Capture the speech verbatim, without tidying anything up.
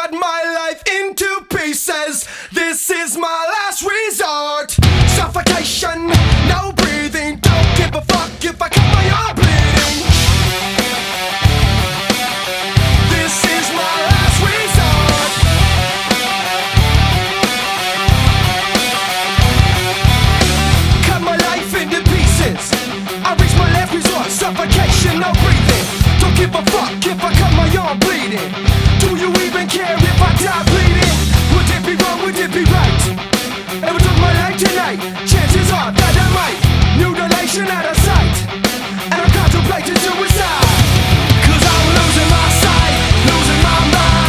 cut my life into pieces. This is my last resort. Suffocation, no breathing. Don't give a fuck if I cut my arm bleeding. This is my last resort. Cut my life into pieces. I reach my last resort. Suffocation, no breathing. Don't give a fuck if I cut my arm bleeding. Do you even care if I die bleeding? Would it be wrong, would it be right? If I took my life tonight, chances are that I might. Mutilation out of sight, and I'm contemplating suicide. Cause I'm losing my sight, losing my mind.